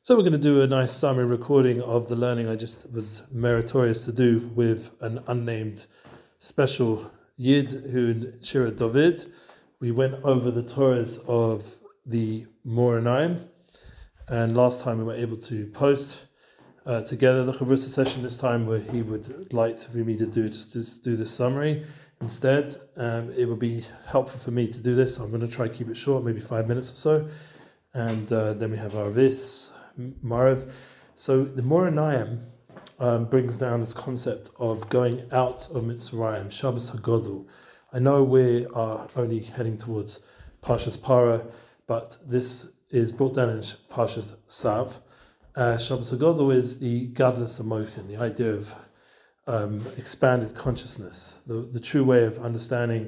So we're going to do a nice summary recording of the learning I just was meritorious to do with an unnamed special Yid who in Shira David. We went over the Torahs of the Moranayim, and last time we were able to post together the Chavrusa session this time, where he would like for me to do this summary instead. It would be helpful for me to do this. I'm going to try to keep it short, maybe 5 minutes or so, and then we have our Vis. Marav. So the Moranayim brings down this concept of going out of Mitzrayim, Shabbos HaGodol. I know we are only heading towards Parshas Para, but this is brought down in Parshas Sav. Shabbos HaGodol is the Gadlus HaMochin, the idea of expanded consciousness, the true way of understanding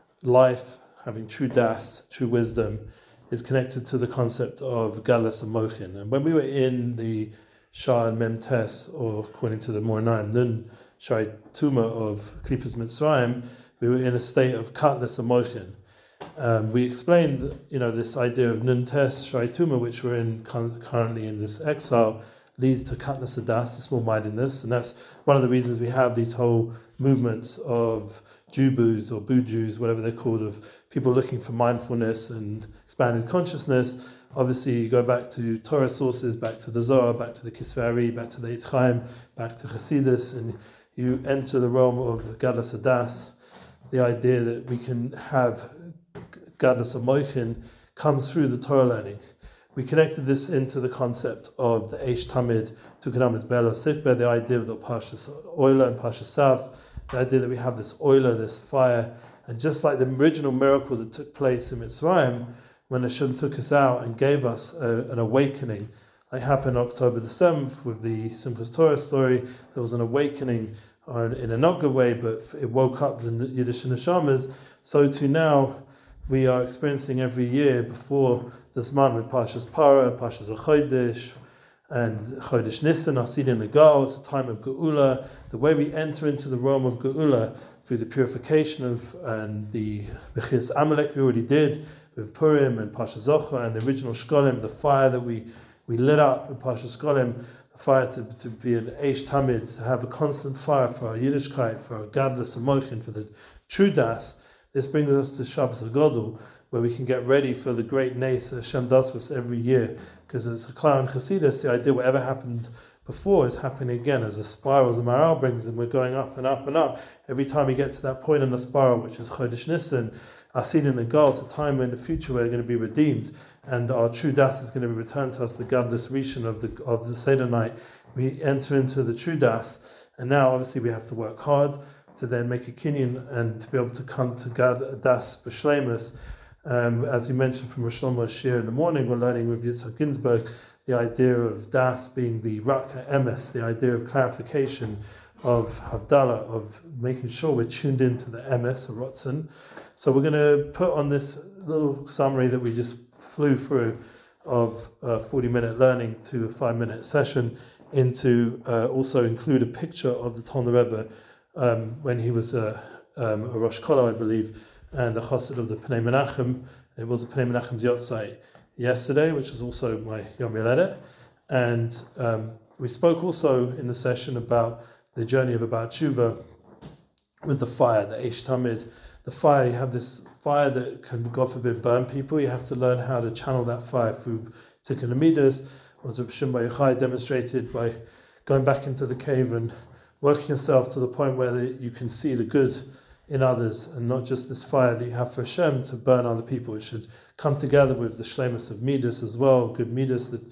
life, having true das, true wisdom, is connected to the concept of Gadlus HaMochin. And when we were in the Shah and Memtes, or according to the Moranayim, Nun Shai Tuma of Klipas Mitzrayim, we were in a state of Gadlus HaMochin. We explained, this idea of Nun Tes Shai Tuma, which we're in currently in this exile, leads to Gadlus HaDas, to small-mindedness, and that's one of the reasons we have these whole movements of Jubus or Bujus, whatever they're called, of people looking for mindfulness and expanded consciousness. Obviously, you go back to Torah sources, back to the Zohar, back to the Kisvei Ari, back to the Eitz Chaim, back to Chassidus, and you enter the realm of Gadlus HaDas. The idea that we can have Gadlus HaMochin comes through the Torah learning. We connected this into the concept of the Eish Tamid Tukanam Belo Sikbe, the idea of the Parshas Oila and Parshas Sav, the idea that we have this oiler, this fire, and just like the original miracle that took place in Mitzrayim, when Hashem took us out and gave us an awakening, like happened October the 7th with the Simchas Torah story. There was an awakening in a not good way, but it woke up the Yiddish Neshamas. So too now, we are experiencing every year before this month with Parshas Para, Parshas Chodesh, and Chodesh Nisan, Asidin Legal. It's a time of Geula. The way we enter into the realm of Geula through the purification of and the Bechias Amalek we already did with Purim and Parshas Zochar and the original Shkolim, the fire that we lit up in Parshas Shkolim, the fire to be an Eish Tamid, to have a constant fire for our Yiddishkeit, for our Gadlus HaMochin, for the true Das. This brings us to Shabbos HaGodol, where we can get ready for the great Nes Hashem does for us every year, because as a Klal and Chassidus, the idea whatever happened before is happening again, as a spiral, as the Maharal brings, and we're going up and up and up. Every time we get to that point in the spiral, which is Chodesh Nisan, Asidin the goal, it's a time in the future where we're going to be redeemed, and our true Das is going to be returned to us, the Gadlus Rishon of the Seder night. We enter into the true Das, and now obviously we have to work hard to then make a kinyan and to be able to come to Gad Das B'Shleimus. As you mentioned from Rosh Hashanah Shir in the morning, we're learning with Yitzhak Ginsburg the idea of Das being the Raka Emes, the idea of clarification, of Havdalah, of making sure we're tuned into the Emes, or Rotzen. So we're going to put on this little summary that we just flew through of 40-minute learning to a 5-minute session, into also include a picture of the Talmud Rebbe when he was a Rosh Kolo, I believe, and a chassid of the Pnei Menachem. It was Pnei Menachem's Yotzai yesterday, which was also my Yom Yoledet. And we spoke also in the session about the journey of about Tshuva with the fire, the Eish Tamid. The fire, you have this fire that can, God forbid, burn people. You have to learn how to channel that fire through Tikkun Amidas, as Reb Shimon Bar Yochai demonstrated by going back into the cave and working yourself to the point where you can see the good in others, and not just this fire that you have for Hashem to burn other people. It should come together with the shlemus of midas as well, good midas, the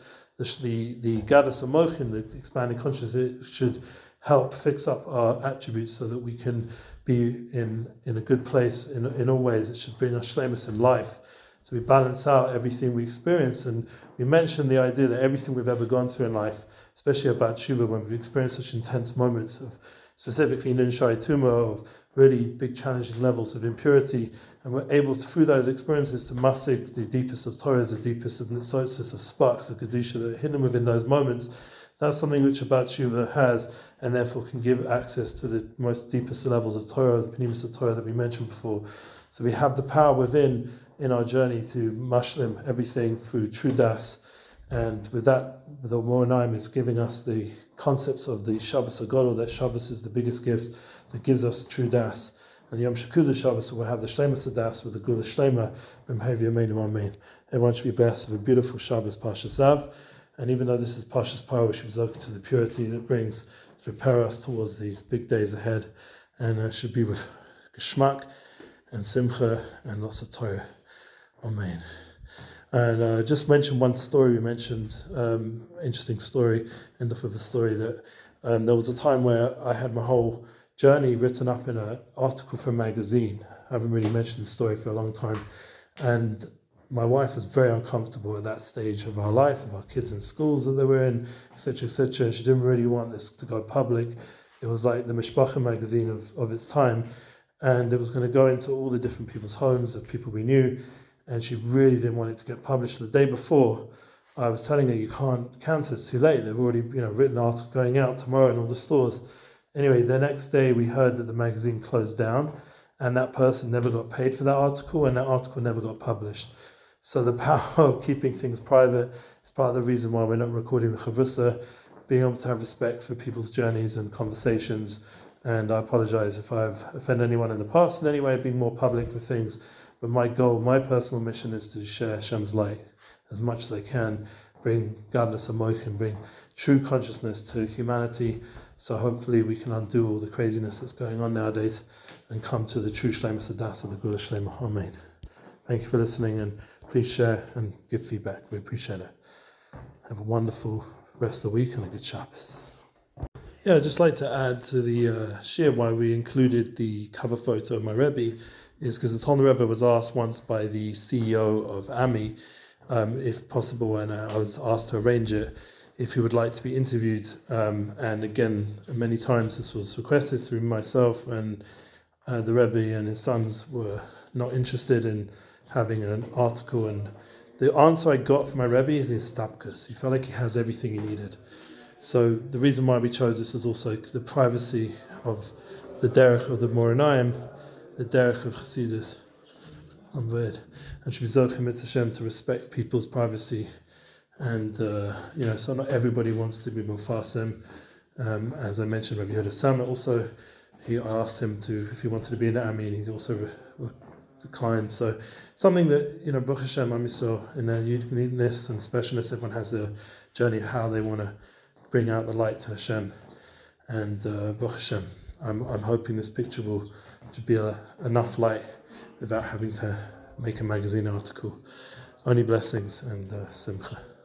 Gadlus HaMochin, the expanding consciousness. It should help fix up our attributes so that we can be in a good place in all ways. It should bring us shlemus in life, so we balance out everything we experience. And we mentioned the idea that everything we've ever gone through in life, especially about Tshuva, when we've experienced such intense moments of, specifically Nun Shai Tuma, of really big challenging levels of impurity, and we're able to, through those experiences, to masig the deepest of Torahs, the deepest of Nitzotzis, of sparks of Kedusha that are hidden within those moments. That's something which About Tshuva has, and therefore can give access to the most deepest levels of Torah, the Pnimis of Torah that we mentioned before. So we have the power within in our journey to mashlim everything through true das, And with that, the Moranim is giving us the concepts of the Shabbos HaGadol, that Shabbos is the biggest gift that gives us true das. And Yom Shekudah Shabbos will have the Shlemas Das with the Gula Shlema, B'mhev Yameinu Amen. Everyone should be blessed with a beautiful Shabbos Parshas Zav. And even though this is Parshas Paro, we should be zocheh to the purity that brings to prepare us towards these big days ahead. And it should be with Geschmack and Simcha and lots of Torah. Amen. And just mention one story. We mentioned interesting story, end up with a story that there was a time where I had my whole journey written up in an article for a magazine. I haven't really mentioned the story for a long time. And my wife was very uncomfortable at that stage of our life, of our kids in schools that they were in, etc., etc. She didn't really want this to go public. It was like the Mishpacha magazine of its time. And it was going to go into all the different people's homes of people we knew. And she really didn't want it to get published. The day before, I was telling her, you can't cancel, it's too late. They've already written articles going out tomorrow in all the stores. Anyway, the next day we heard that the magazine closed down and that person never got paid for that article and that article never got published. So the power of keeping things private is part of the reason why we're not recording the Chavrusa, being able to have respect for people's journeys and conversations. And I apologize if I've offended anyone in the past in any way, being more public with things. But my goal, my personal mission is to share Hashem's light as much as I can, bring Gadlus HaMoichin, bring true consciousness to humanity. So hopefully we can undo all the craziness that's going on nowadays and come to the true Shlemas Hadas of the Gula Shlema. Amen. Thank you for listening, and please share and give feedback. We appreciate it. Have a wonderful rest of the week and a good Shabbos. Yeah, I'd just like to add to the shir why we included the cover photo of my Rebbe is because the Tolner Rebbe was asked once by the CEO of AMI, if possible, and I was asked to arrange it, if he would like to be interviewed. And again, many times this was requested through myself, and the Rebbe and his sons were not interested in having an article. And the answer I got from my Rebbe is his stapkus. He felt like he has everything he needed. So the reason why we chose this is also the privacy of the derech of the Moranim, the derech of Chassidus. I'm weird. And should be zocheh mitzvah Hashem to respect people's privacy. And, so not everybody wants to be Mufasem. As I mentioned, Rabbi Yehuda Sama also, he asked him if he wanted to be in the Ami, and he also declined. So something that, Baruch Hashem, Am Yisrael, in their uniqueness and specialness, everyone has their journey of how they want to bring out the light to Hashem. And Baruch Hashem, I'm hoping this picture will be enough light without having to make a magazine article. Only blessings and simcha.